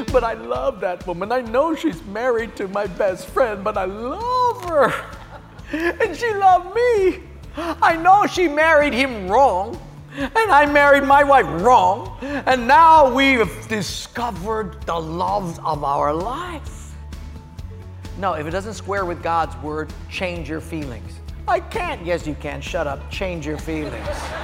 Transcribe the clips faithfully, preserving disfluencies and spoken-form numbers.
But I love that woman. I know she's married to my best friend, but I love her. And she loved me. I know she married him wrong, and I married my wife wrong, and now we've discovered the love of our life. No, if it doesn't square with God's word, change your feelings. I can't. Yes, you can. Shut up. Change your feelings.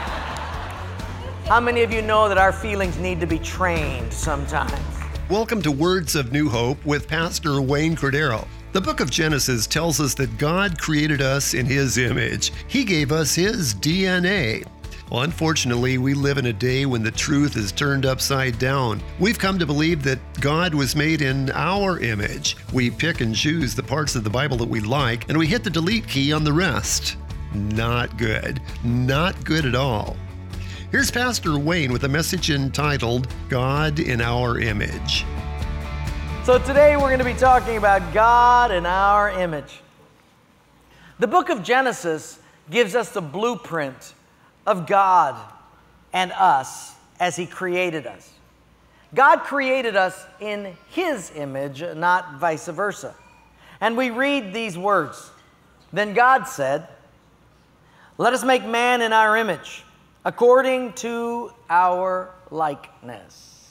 How many of you know that our feelings need to be trained sometimes? Welcome to Words of New Hope with Pastor Wayne Cordero. The book of Genesis tells us that God created us in His image. He gave us His D N A. Well, unfortunately, we live in a day when the truth is turned upside down. We've come to believe that God was made in our image. We pick and choose the parts of the Bible that we like, and we hit the delete key on the rest. Not good. Not good at all. Here's Pastor Wayne with a message entitled, God in Our Image. So today we're going to be talking about God in our image. The book of Genesis gives us the blueprint of God and us as He created us. God created us in His image, not vice versa. And we read these words. Then God said, "Let us make man in our image, according to our likeness."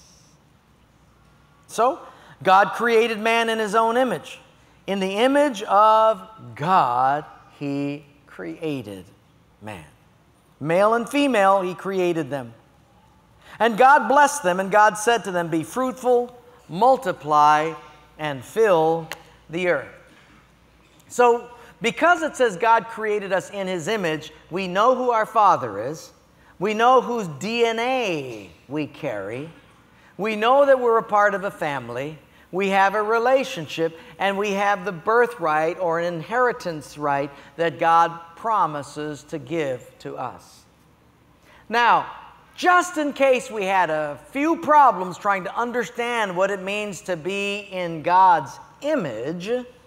So, God created man in His own image. In the image of God, He created man. Male and female, He created them. And God blessed them, and God said to them, "Be fruitful, multiply, and fill the earth." So, because it says God created us in His image, we know who our Father is. We know whose D N A we carry. We know that we're a part of a family. We have a relationship, and we have the birthright or an inheritance right that God promises to give to us. Now, just in case we had a few problems trying to understand what it means to be in God's image,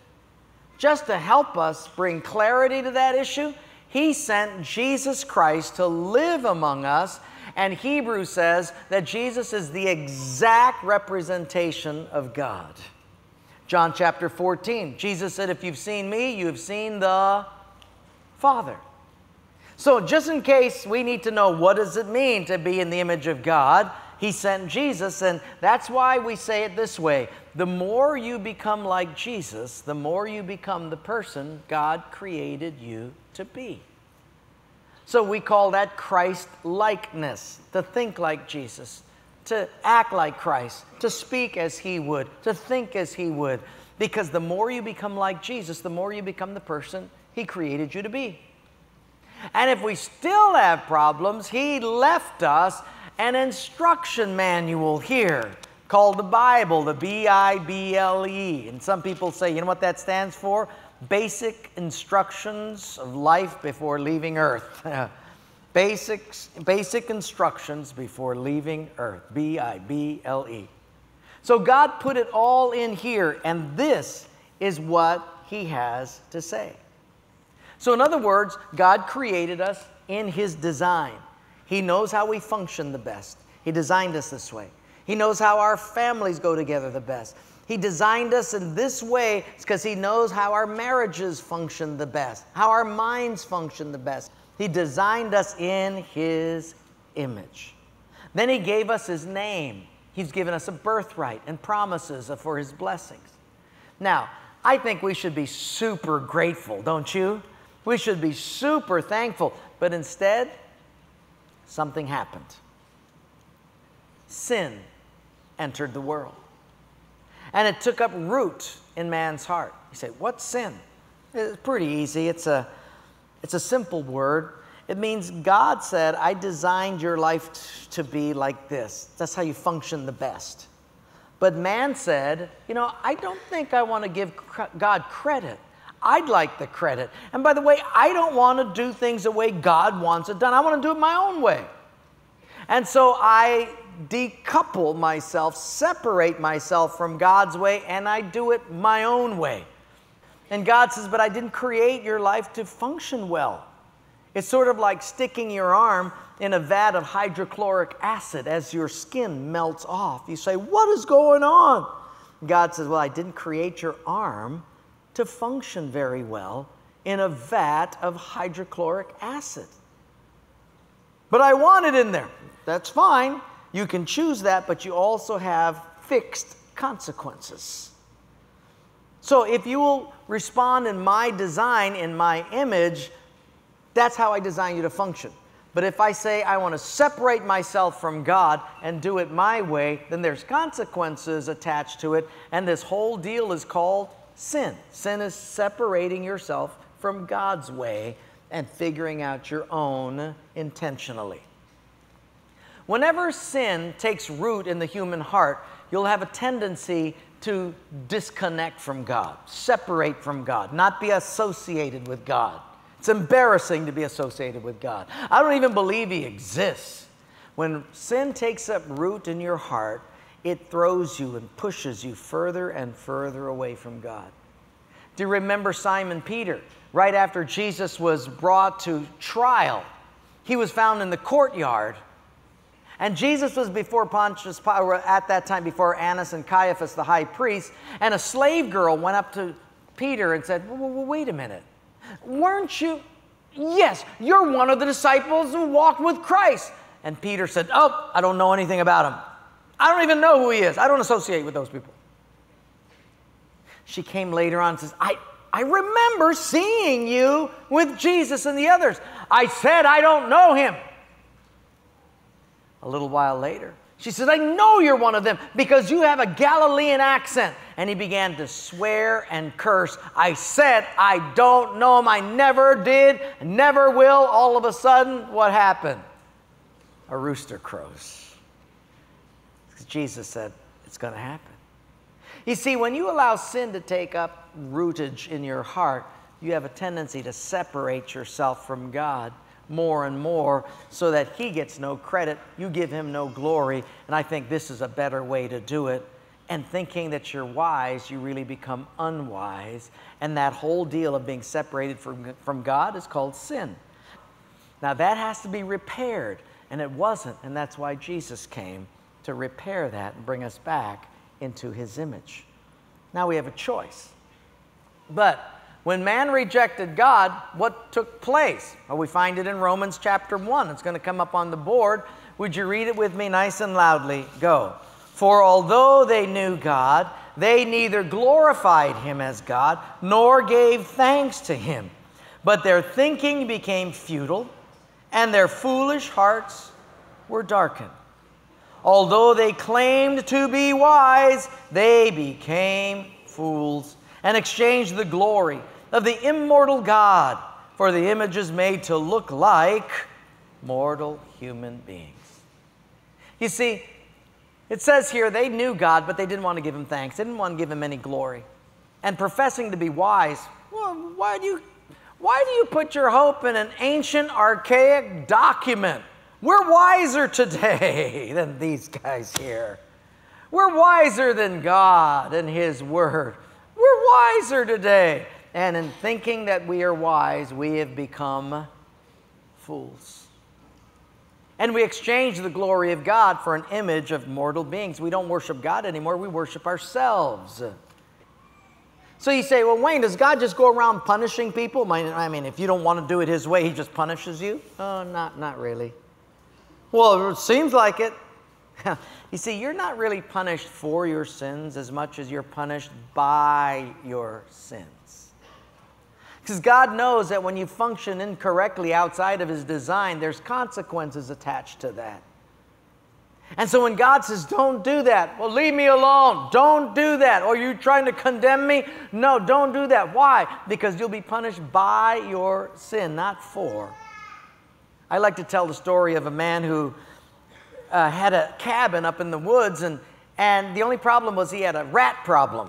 just to help us bring clarity to that issue, He sent Jesus Christ to live among us, and Hebrews says that Jesus is the exact representation of God. John chapter fourteen, Jesus said, "If you've seen me, you have seen the Father." So just in case we need to know what does it mean to be in the image of God, He sent Jesus, and that's why we say it this way: the more you become like Jesus, the more you become the person God created you to be. So we call that Christ-likeness, to think like Jesus, to act like Christ, to speak as He would, to think as He would. Because the more you become like Jesus, the more you become the person He created you to be. And if we still have problems, He left us an instruction manual here called the Bible, the B I B L E. And some people say, you know what that stands for? Basic Instructions of Life Before Leaving Earth. Basics, basic instructions before leaving Earth. B I B L E. So God put it all in here, and this is what He has to say. So in other words, God created us in His design. He knows how we function the best. He designed us this way. He knows how our families go together the best. He designed us in this way because He knows how our marriages function the best, how our minds function the best. He designed us in His image. Then He gave us His name. He's given us a birthright and promises for His blessings. Now, I think we should be super grateful, don't you? We should be super thankful. But instead, something happened. Sin entered the world. And it took up root in man's heart. You say, what's sin? It's pretty easy. It's a, it's a simple word. It means God said, I designed your life t- to be like this. That's how you function the best. But man said, you know, I don't think I want to give cr- God credit. I'd like the credit. And by the way, I don't want to do things the way God wants it done. I want to do it my own way. And so I decouple myself, separate myself from God's way, and I do it my own way. And God says, but I didn't create your life to function well. It's sort of like sticking your arm in a vat of hydrochloric acid as your skin melts off. You say, what is going on? God says, well, I didn't create your arm to function very well in a vat of hydrochloric acid. But I want it in there. That's fine. You can choose that, but you also have fixed consequences. So if you will respond in my design, in my image, that's how I design you to function. But if I say I want to separate myself from God and do it my way, then there's consequences attached to it, and this whole deal is called sin. Sin is separating yourself from God's way and figuring out your own intentionally. Whenever sin takes root in the human heart, you'll have a tendency to disconnect from God, separate from God, not be associated with God. It's embarrassing to be associated with God. I don't even believe He exists. When sin takes up root in your heart, it throws you and pushes you further and further away from God. Do you remember Simon Peter? Right after Jesus was brought to trial, he was found in the courtyard. And Jesus was before Pontius Pilate, at that time before Annas and Caiaphas, the high priest, and a slave girl went up to Peter and said, well, well, wait a minute. Weren't you? Yes, you're one of the disciples who walked with Christ. And Peter said, oh, I don't know anything about him. I don't even know who he is. I don't associate with those people. She came later on and says, I, I remember seeing you with Jesus and the others. I said, I don't know him. A little while later, she said, I know you're one of them because you have a Galilean accent. And he began to swear and curse. I said, I don't know him. I never did, never will. All of a sudden, what happened? A rooster crows. Jesus said, it's going to happen. You see, when you allow sin to take up rootage in your heart, you have a tendency to separate yourself from God more and more so that He gets no credit, you give Him no glory, and I think this is a better way to do it. And thinking that you're wise, you really become unwise, and that whole deal of being separated from, from God is called sin. Now that has to be repaired, and it wasn't, and that's why Jesus came to repair that and bring us back into His image. Now we have a choice. But when man rejected God, what took place? Well, we find it in Romans chapter one. It's going to come up on the board. Would you read it with me nice and loudly? Go. For although they knew God, they neither glorified Him as God, nor gave thanks to Him. But their thinking became futile, and their foolish hearts were darkened. Although they claimed to be wise, they became fools, and exchanged the glory of the immortal God for the images made to look like mortal human beings. You see, it says here they knew God, but they didn't want to give Him thanks. They didn't want to give Him any glory. And professing to be wise, well, why do you, why do you put your hope in an ancient, archaic document? We're wiser today than these guys here. We're wiser than God and His Word. We're wiser today. And in thinking that we are wise, we have become fools. And we exchange the glory of God for an image of mortal beings. We don't worship God anymore. We worship ourselves. So you say, well, Wayne, does God just go around punishing people? I mean, if you don't want to do it His way, He just punishes you? Oh, not, not really. Well, it seems like it. You see, you're not really punished for your sins as much as you're punished by your sins. Because God knows that when you function incorrectly outside of His design, there's consequences attached to that. And so when God says, don't do that, well, leave me alone. Don't do that. Or you're trying to condemn me? No, don't do that. Why? Because you'll be punished by your sin, not for. I like to tell the story of a man who uh, had a cabin up in the woods, and, and the only problem was he had a rat problem.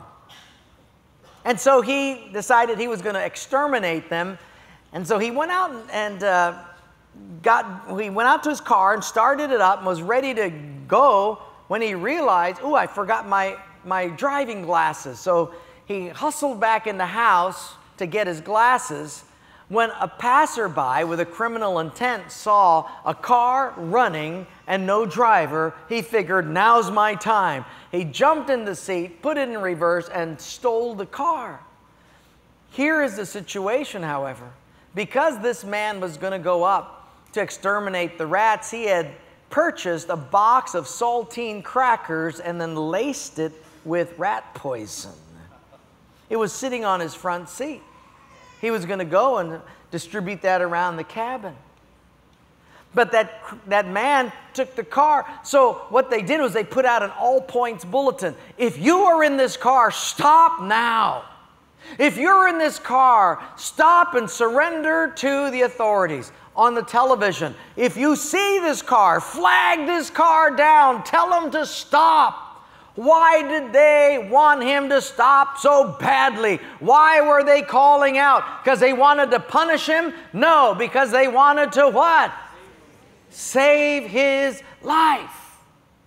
And so he decided he was going to exterminate them. And so he went out and, and uh, got, he went out to his car and started it up and was ready to go when he realized, oh, I forgot my, my driving glasses. So he hustled back in the house to get his glasses. When a passerby with a criminal intent saw a car running and no driver, he figured, now's my time. He jumped in the seat, put it in reverse, and stole the car. Here is the situation, however. Because this man was going to go up to exterminate the rats, he had purchased a box of saltine crackers and then laced it with rat poison. It was sitting on his front seat. He was going to go and distribute that around the cabin. But that, that man took the car. So what they did was they put out an all-points bulletin. If you are in this car, stop now. If you're in this car, stop and surrender to the authorities. On the television, if you see this car, flag this car down. Tell them to stop. Why did they want him to stop so badly? Why were they calling out? Because they wanted to punish him? No, because they wanted to what? Save his life.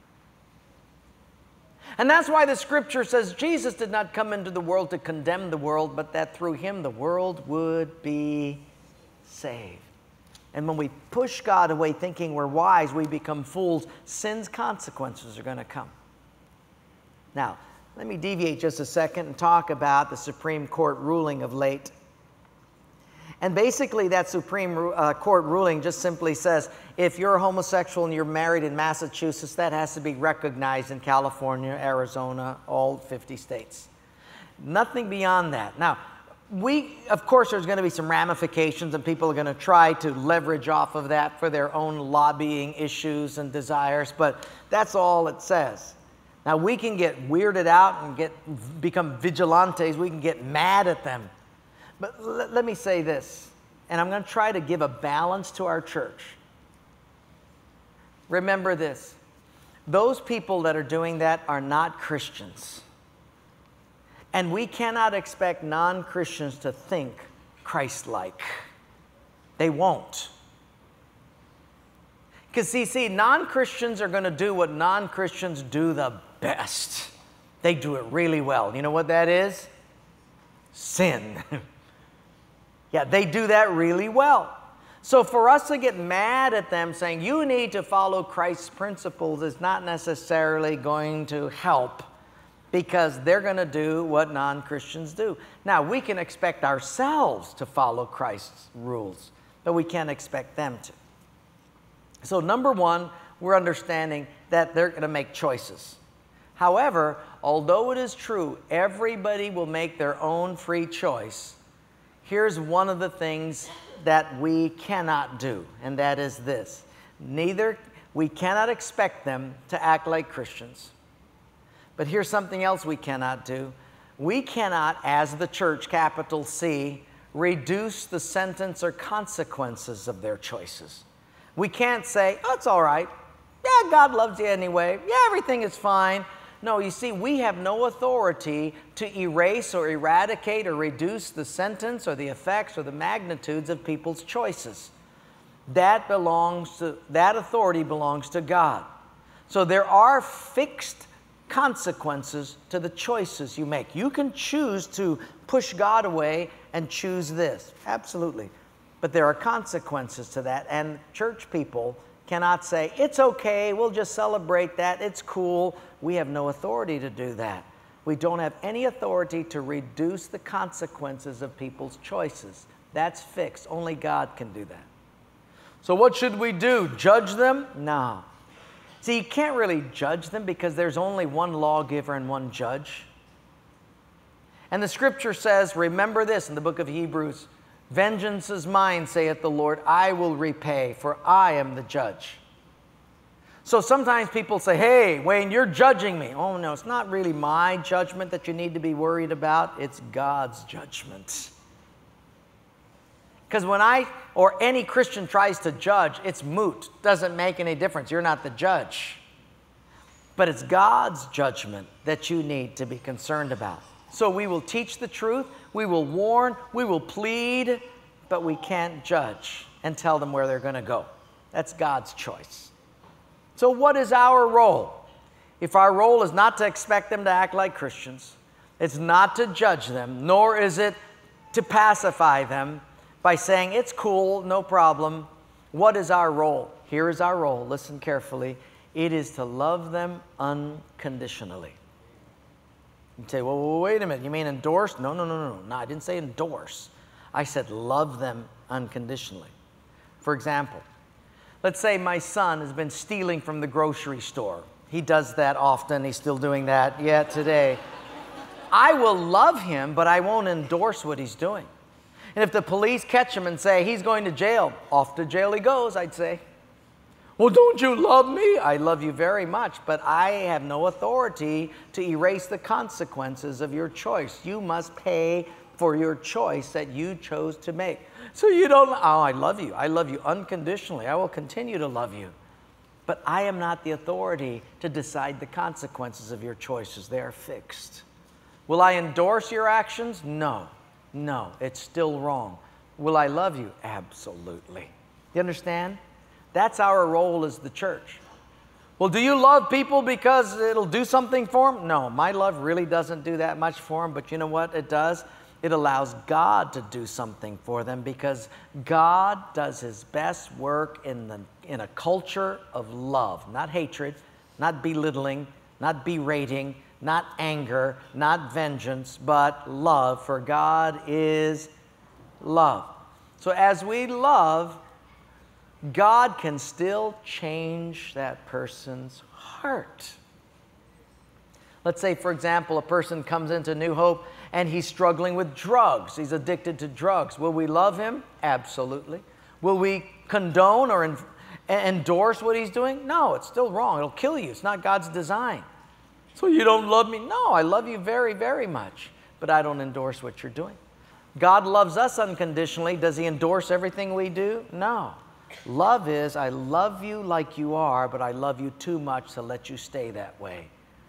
And that's why the scripture says Jesus did not come into the world to condemn the world, but that through him the world would be saved. And when we push God away thinking we're wise, we become fools. Sin's consequences are going to come. Now, let me deviate just a second and talk about the Supreme Court ruling of late. And basically that Supreme uh, Court ruling just simply says, if you're homosexual and you're married in Massachusetts, that has to be recognized in California, Arizona, all fifty states. Nothing beyond that. Now, we, of course, there's going to be some ramifications, and people are going to try to leverage off of that for their own lobbying issues and desires, but that's all it says. Now, we can get weirded out and get become vigilantes. We can get mad at them. But l- let me say this, and I'm going to try to give a balance to our church. Remember this. Those people that are doing that are not Christians. And we cannot expect non-Christians to think Christ-like. They won't. Because see, see, non-Christians are going to do what non-Christians do the best. They do it really well. You know what that is? Sin. Yeah, they do that really well. So for us to get mad at them saying, you need to follow Christ's principles is not necessarily going to help, because they're going to do what non-Christians do. Now, we can expect ourselves to follow Christ's rules, but we can't expect them to. So number one, we're understanding that they're going to make choices. However, although it is true, everybody will make their own free choice, here's one of the things that we cannot do, and that is this. Neither, we cannot expect them to act like Christians. But here's something else we cannot do. We cannot, as the church, capital C, reduce the sentence or consequences of their choices. We can't say, oh, it's all right. Yeah, God loves you anyway. Yeah, everything is fine. No, you see, we have no authority to erase or eradicate or reduce the sentence or the effects or the magnitudes of people's choices. That belongs to, that authority belongs to God. So there are fixed consequences to the choices you make. You can choose to push God away and choose this. Absolutely. But there are consequences to that, and church people cannot say, it's okay, we'll just celebrate that, it's cool. We have no authority to do that. We don't have any authority to reduce the consequences of people's choices. That's fixed. Only God can do that. So what should we do? Judge them? No. See, you can't really judge them because there's only one lawgiver and one judge. And the scripture says, remember this in the book of Hebrews, vengeance is mine, saith the Lord, I will repay, for I am the judge. So sometimes people say, hey, Wayne, you're judging me. Oh, no, it's not really my judgment that you need to be worried about. It's God's judgment. Because when I or any Christian tries to judge, it's moot. Doesn't make any difference. You're not the judge. But it's God's judgment that you need to be concerned about. So we will teach the truth, we will warn, we will plead, but we can't judge and tell them where they're going to go. That's God's choice. So what is our role? If our role is not to expect them to act like Christians, it's not to judge them, nor is it to pacify them, by saying, it's cool, no problem. What is our role? Here is our role. Listen carefully. It is to love them unconditionally. You say, well, well, wait a minute. You mean endorse? No, no, no, no, no. I didn't say endorse. I said love them unconditionally. For example, let's say my son has been stealing from the grocery store. He does that often. He's still doing that yet today. I will love him, but I won't endorse what he's doing. And if the police catch him and say, he's going to jail, off to jail he goes, I'd say, well, don't you love me? I love you very much, but I have no authority to erase the consequences of your choice. You must pay for your choice that you chose to make. So you don't, oh, I love you. I love you unconditionally. I will continue to love you. But I am not the authority to decide the consequences of your choices. They are fixed. Will I endorse your actions? No. No, it's still wrong. Will I love you? Absolutely. You understand? That's our role as the church. Well, do you love people because it'll do something for them? No, my love really doesn't do that much for them, but you know what it does? It allows God to do something for them, because God does His best work in, the, in a culture of love, not hatred, not belittling, not berating, not anger, not vengeance, but love, for God is love. So as we love, God can still change that person's heart. Let's say, for example, a person comes into New Hope and he's struggling with drugs. He's addicted to drugs. Will we love him? Absolutely. Will we condone or en- endorse what he's doing? No, it's still wrong. It'll kill you. It's not God's design. So you don't love me? No, I love you very, very much, but I don't endorse what you're doing. God loves us unconditionally. Does He endorse everything we do? No. Love is, I love you like you are, but I love you too much to let you stay that way.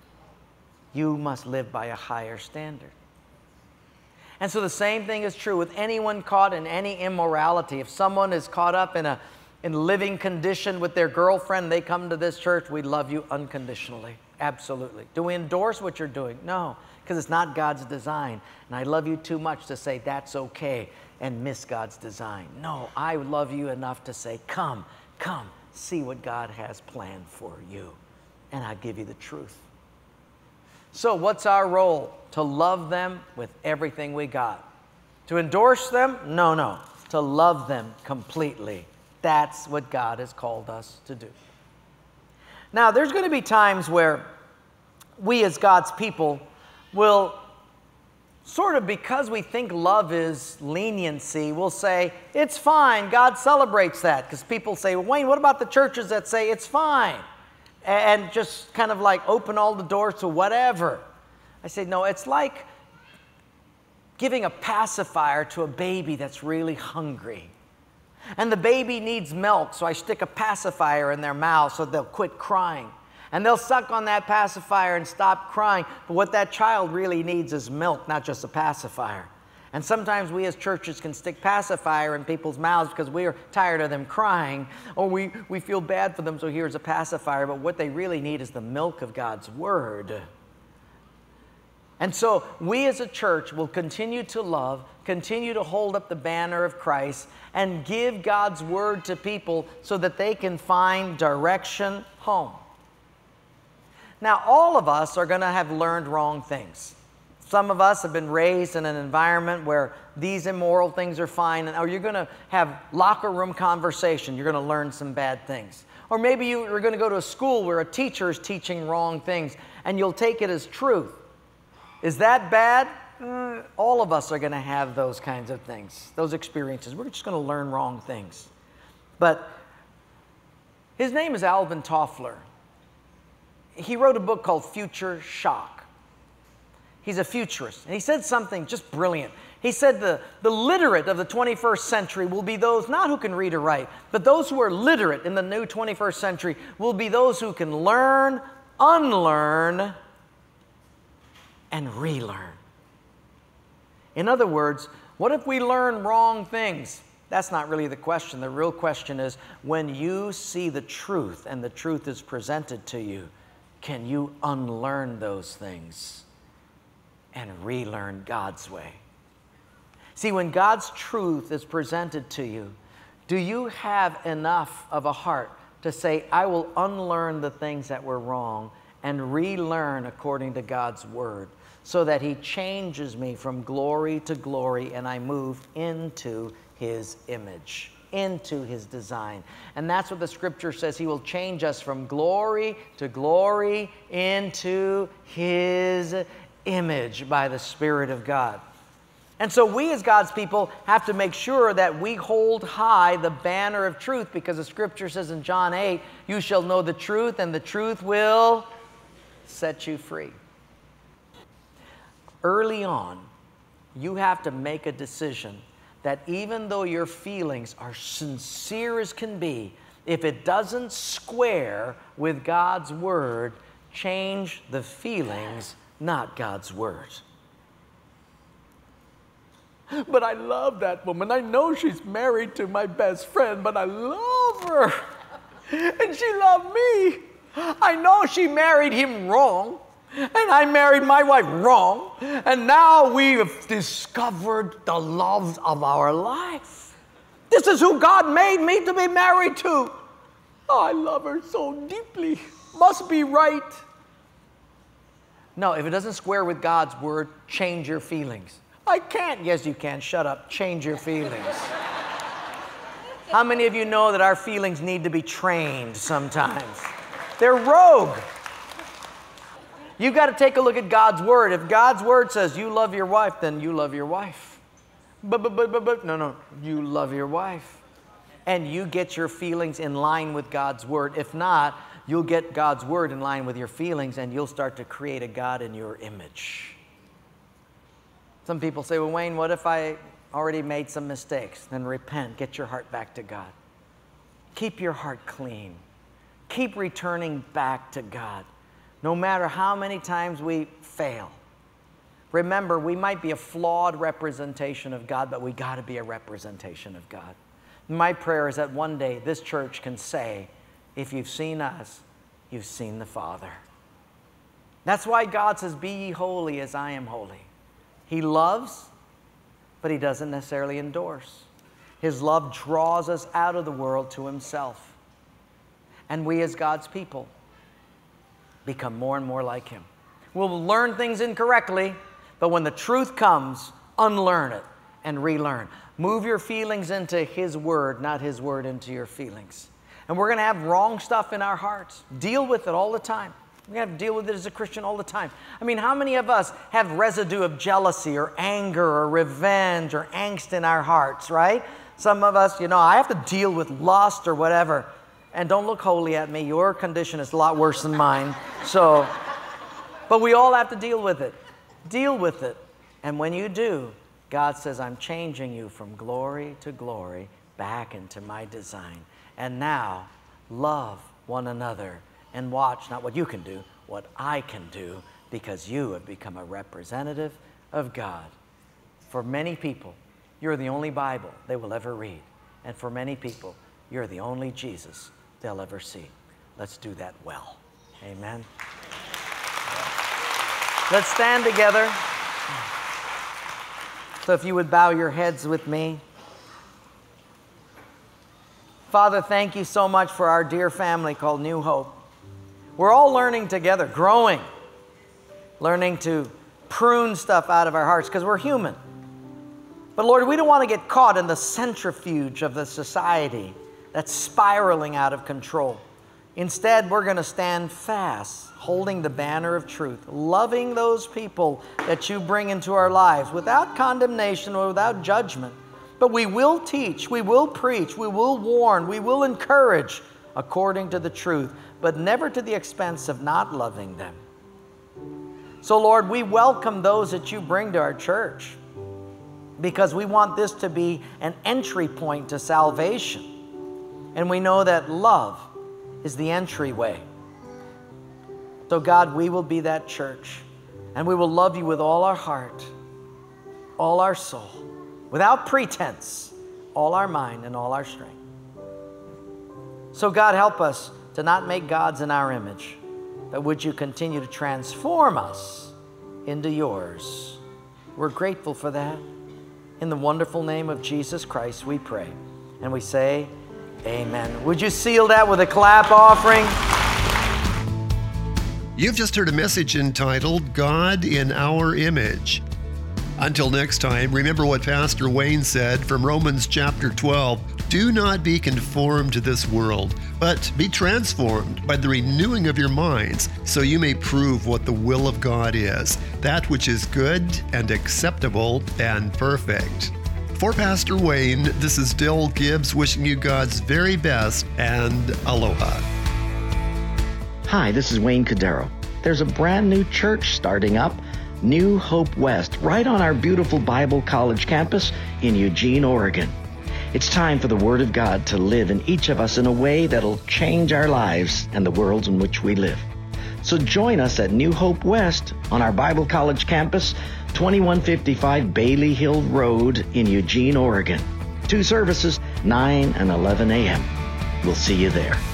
You must live by a higher standard. And so the same thing is true with anyone caught in any immorality. If someone is caught up in a in living condition with their girlfriend, they come to this church, we love you unconditionally. Absolutely. Do we endorse what you're doing? No, because it's not God's design. And I love you too much to say that's okay and miss God's design. No, I love you enough to say, come, come, see what God has planned for you. And I give you the truth. So what's our role? To love them with everything we got. To endorse them? No, no. To love them completely. That's what God has called us to do. Now, there's going to be times where we as God's people will sort of, because we think love is leniency, we'll say, it's fine, God celebrates that. Because people say, well, Wayne, what about the churches that say it's fine? And just kind of like open all the doors to whatever. I say, no, it's like giving a pacifier to a baby that's really hungry. And the baby needs milk, so I stick a pacifier in their mouth so they'll quit crying. And they'll suck on that pacifier and stop crying. But what that child really needs is milk, not just a pacifier. And sometimes we as churches can stick pacifier in people's mouths because we are tired of them crying, or we, we feel bad for them, so here's a pacifier. But what they really need is the milk of God's Word. And so we as a church will continue to love, continue to hold up the banner of Christ, and give God's Word to people so that they can find direction home. Now, all of us are going to have learned wrong things. Some of us have been raised in an environment where these immoral things are fine, or you're going to have locker room conversation. You're going to learn some bad things. Or maybe you're going to go to a school where a teacher is teaching wrong things, and you'll take it as truth. Is that bad? Mm, all of us are going to have those kinds of things, those experiences. We're just going to learn wrong things. But his name is Alvin Toffler. He wrote a book called Future Shock. He's a futurist. And he said something just brilliant. He said the, the literate of the twenty-first century will be those not who can read or write, but those who are literate in the new twenty-first century will be those who can learn, unlearn, and relearn. In other words, what if we learn wrong things? That's not really the question. The real question is, when you see the truth and the truth is presented to you, can you unlearn those things and relearn God's way? See, when God's truth is presented to you, do you have enough of a heart to say, I will unlearn the things that were wrong and relearn according to God's Word, so that He changes me from glory to glory and I move into His image, into His design. And that's what the Scripture says. He will change us from glory to glory into His image by the Spirit of God. And so we as God's people have to make sure that we hold high the banner of truth, because the Scripture says in John eight, you shall know the truth and the truth will set you free. Early on, you have to make a decision that even though your feelings are sincere as can be, if it doesn't square with God's Word, change the feelings, not God's Word. But I love that woman. I know she's married to my best friend, but I love her. And she loved me. I know she married him wrong, and I married my wife wrong, and now we have discovered the love of our life. This is who God made me to be married to. Oh, I love her so deeply. Must be right. No, if it doesn't square with God's Word, change your feelings. I can't. Yes, you can. Shut up. Change your feelings. How many of you know that our feelings need to be trained sometimes? They're rogue. You've got to take a look at God's Word. If God's Word says you love your wife, then you love your wife. But, but, but, but, but, no, no. You love your wife. And you get your feelings in line with God's Word. If not, you'll get God's Word in line with your feelings, and you'll start to create a God in your image. Some people say, well, Wayne, what if I already made some mistakes? Then repent. Get your heart back to God. Keep your heart clean. Keep returning back to God. No matter how many times we fail. Remember, we might be a flawed representation of God, but we got to be a representation of God. My prayer is that one day this church can say, if you've seen us, you've seen the Father. That's why God says, be ye holy as I am holy. He loves, but He doesn't necessarily endorse. His love draws us out of the world to Himself. And we as God's people become more and more like Him. We'll learn things incorrectly, but when the truth comes, unlearn it and relearn. Move your feelings into His Word, not His Word into your feelings. And we're going to have wrong stuff in our hearts. Deal with it all the time. We're going to have to deal with it as a Christian all the time. I mean, how many of us have residue of jealousy or anger or revenge or angst in our hearts, right? Some of us, you know, I have to deal with lust or whatever. And don't look holy at me. Your condition is a lot worse than mine. So, but we all have to deal with it. Deal with it. And when you do, God says, I'm changing you from glory to glory back into my design. And now, love one another and watch not what you can do, what I can do, because you have become a representative of God. For many people, you're the only Bible they will ever read. And for many people, you're the only Jesus they'll ever see. Let's do that well. Amen. Let's stand together. So if you would bow your heads with me. Father, thank you so much for our dear family called New Hope. We're all learning together, growing, learning to prune stuff out of our hearts because we're human. But Lord, we don't want to get caught in the centrifuge of the society that's spiraling out of control. Instead, we're going to stand fast, holding the banner of truth, loving those people that you bring into our lives without condemnation or without judgment. But we will teach, we will preach, we will warn, we will encourage according to the truth, but never to the expense of not loving them. So Lord, we welcome those that you bring to our church because we want this to be an entry point to salvation. And we know that love is the entryway. So God, we will be that church, and we will love you with all our heart, all our soul, without pretense, all our mind and all our strength. So God, help us to not make gods in our image, but would you continue to transform us into yours. We're grateful for that. In the wonderful name of Jesus Christ, we pray. And we say, amen. Would you seal that with a clap offering? You've just heard a message entitled, God in Our Image. Until next time, remember what Pastor Wayne said from Romans chapter twelve. Do not be conformed to this world, but be transformed by the renewing of your minds, so you may prove what the will of God is, that which is good and acceptable and perfect. For Pastor Wayne, this is Dale Gibbs wishing you God's very best, and aloha. Hi, this is Wayne Cordero. There's a brand new church starting up, New Hope West, right on our beautiful Bible College campus in Eugene, Oregon. It's time for the Word of God to live in each of us in a way that'll change our lives and the worlds in which we live. So join us at New Hope West on our Bible College campus, twenty-one fifty-five Bailey Hill Road in Eugene, Oregon. Two services, nine and eleven a.m. We'll see you there.